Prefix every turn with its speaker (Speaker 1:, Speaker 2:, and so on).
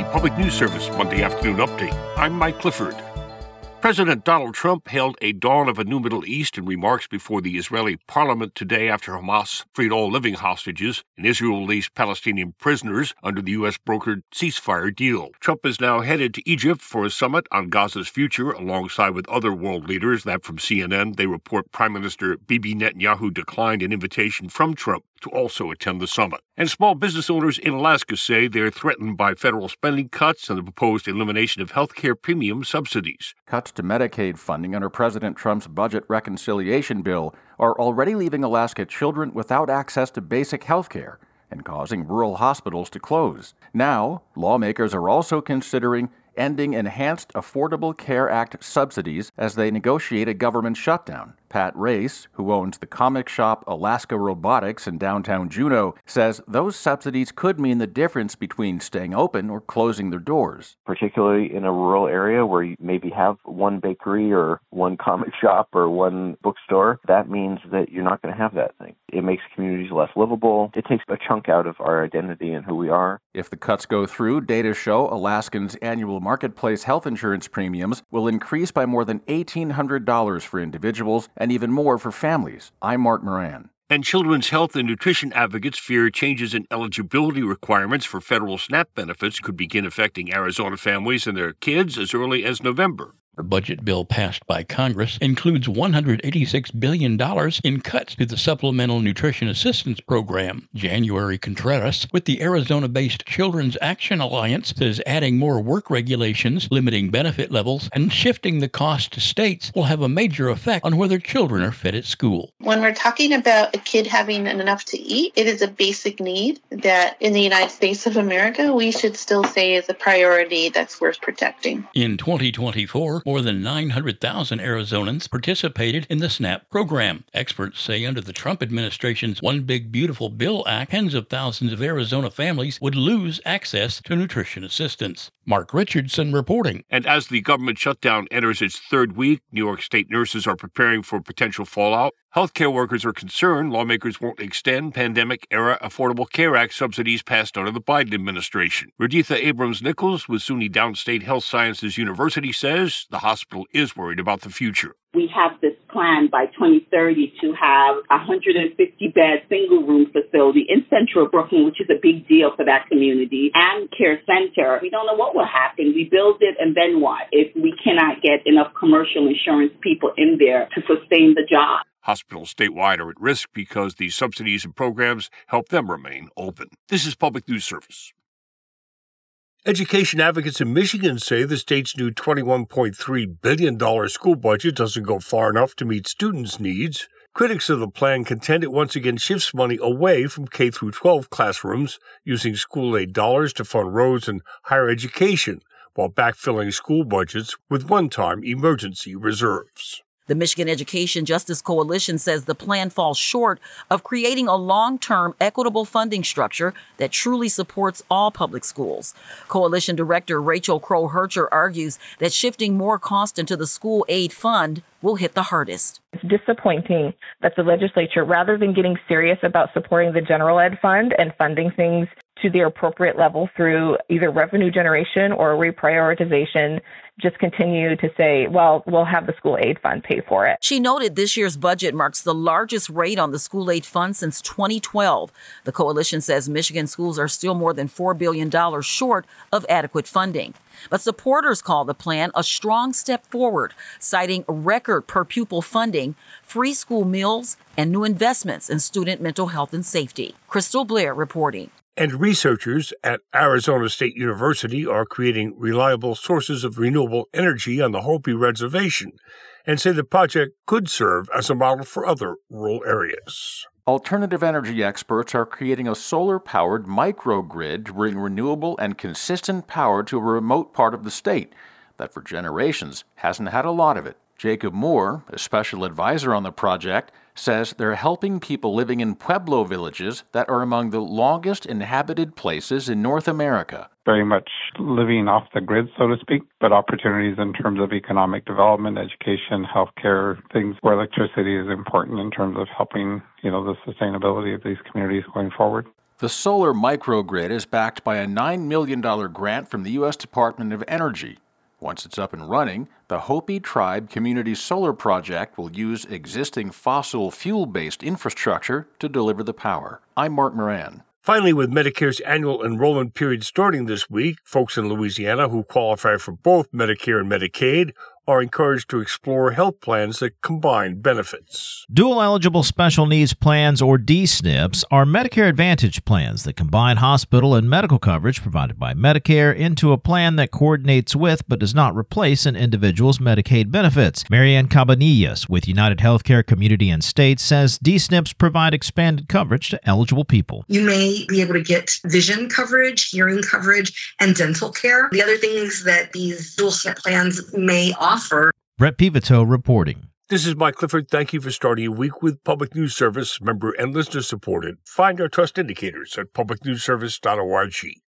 Speaker 1: Public News Service Monday afternoon update. I'm Mike Clifford. President Donald Trump hailed a dawn of a new Middle East in remarks before the Israeli parliament today after Hamas freed all living hostages and Israel released Palestinian prisoners under the U.S.-brokered ceasefire deal. Trump is now headed to Egypt for a summit on Gaza's future alongside with other world leaders. That from CNN. They report Prime Minister Bibi Netanyahu declined an invitation from Trump to also attend the summit. And small business owners in Alaska say they're threatened by federal spending cuts and the proposed elimination of health care premium subsidies.
Speaker 2: Cuts to Medicaid funding under President Trump's budget reconciliation bill are already leaving Alaska children without access to basic health care and causing rural hospitals to close. Now, lawmakers are also considering ending Enhanced Affordable Care Act subsidies as they negotiate a government shutdown. Pat Race, who owns the comic shop Alaska Robotics in downtown Juneau, says those subsidies could mean the difference between staying open or closing their doors.
Speaker 3: Particularly in a rural area where you maybe have one bakery or one comic shop or one bookstore, that means that you're not going to have that thing. It makes communities less livable. It takes a chunk out of our identity and who we are.
Speaker 2: If the cuts go through, data show Alaskans' annual marketplace health insurance premiums will increase by more than $1,800 for individuals and even more for families. I'm Mark Moran.
Speaker 1: And children's health and nutrition advocates fear changes in eligibility requirements for federal SNAP benefits could begin affecting Arizona families and their kids as early as November.
Speaker 4: The budget bill passed by Congress includes $186 billion in cuts to the Supplemental Nutrition Assistance Program. January Contreras with the Arizona-based Children's Action Alliance says adding more work regulations, limiting benefit levels, and shifting the cost to states will have a major effect on whether children are fed at school.
Speaker 5: When we're talking about a kid having enough to eat, it is a basic need that in the United States of America, we should still say is a priority that's worth protecting.
Speaker 4: In 2024, more than 900,000 Arizonans participated in the SNAP program. Experts say under the Trump administration's One Big Beautiful Bill Act, tens of thousands of Arizona families would lose access to nutrition assistance. Mark Richardson reporting.
Speaker 1: And as the government shutdown enters its third week, New York State nurses are preparing for potential fallout. Healthcare workers are concerned lawmakers won't extend pandemic-era Affordable Care Act subsidies passed under the Biden administration. Raditha Abrams-Nichols with SUNY Downstate Health Sciences University says the hospital is worried about the future.
Speaker 6: We have this plan by 2030 to have a 150-bed single-room facility in central Brooklyn, which is a big deal for that community, and care center. We don't know what will happen. We build it, and then what if we cannot get enough commercial insurance people in there to sustain the job?
Speaker 1: Hospitals statewide are at risk because these subsidies and programs help them remain open. This is Public News Service. Education advocates in Michigan say the state's new $21.3 billion school budget doesn't go far enough to meet students' needs. Critics of the plan contend it once again shifts money away from K-12 classrooms, using school aid dollars to fund roads and higher education, while backfilling school budgets with one-time emergency reserves.
Speaker 7: The Michigan Education Justice Coalition says the plan falls short of creating a long-term equitable funding structure that truly supports all public schools. Coalition Director Rachel Crow-Hercher argues that shifting more cost into the school aid fund will hit the hardest.
Speaker 8: It's disappointing that the legislature, rather than getting serious about supporting the general ed fund and funding things to their appropriate level through either revenue generation or reprioritization, just continue to say, well, we'll have the school aid fund pay for it.
Speaker 7: She noted this year's budget marks the largest rate on the school aid fund since 2012. The coalition says Michigan schools are still more than $4 billion short of adequate funding. But supporters call the plan a strong step forward, citing record per pupil funding, free school meals, and new investments in student mental health and safety. Crystal Blair reporting.
Speaker 1: And researchers at Arizona State University are creating reliable sources of renewable energy on the Hopi Reservation and say the project could serve as a model for other rural areas.
Speaker 2: Alternative energy experts are creating a solar-powered microgrid to bring renewable and consistent power to a remote part of the state that for generations hasn't had a lot of it. Jacob Moore, a special advisor on the project, says they're helping people living in Pueblo villages that are among the longest inhabited places in North America.
Speaker 9: Very much living off the grid, so to speak, but opportunities in terms of economic development, education, healthcare, things where electricity is important in terms of helping, the sustainability of these communities going forward.
Speaker 2: The solar microgrid is backed by a $9 million grant from the U.S. Department of Energy. Once it's up and running, the Hopi Tribe Community Solar Project will use existing fossil fuel-based infrastructure to deliver the power. I'm Mark Moran.
Speaker 1: Finally, with Medicare's annual enrollment period starting this week, folks in Louisiana who qualify for both Medicare and Medicaid are encouraged to explore health plans that combine benefits.
Speaker 10: Dual-eligible special needs plans, or D-SNPs, are Medicare Advantage plans that combine hospital and medical coverage provided by Medicare into a plan that coordinates with but does not replace an individual's Medicaid benefits. Marianne Cabanillas with United Healthcare Community and State says D-SNPs provide expanded coverage to eligible people.
Speaker 11: You may be able to get vision coverage, hearing coverage, and dental care. The other things that these dual SNP plans may offer.
Speaker 10: Brett Pivotot reporting.
Speaker 1: This is Mike Clifford. Thank you for starting a week with Public News Service, member and listener supported. Find our trust indicators at publicnewsservice.org.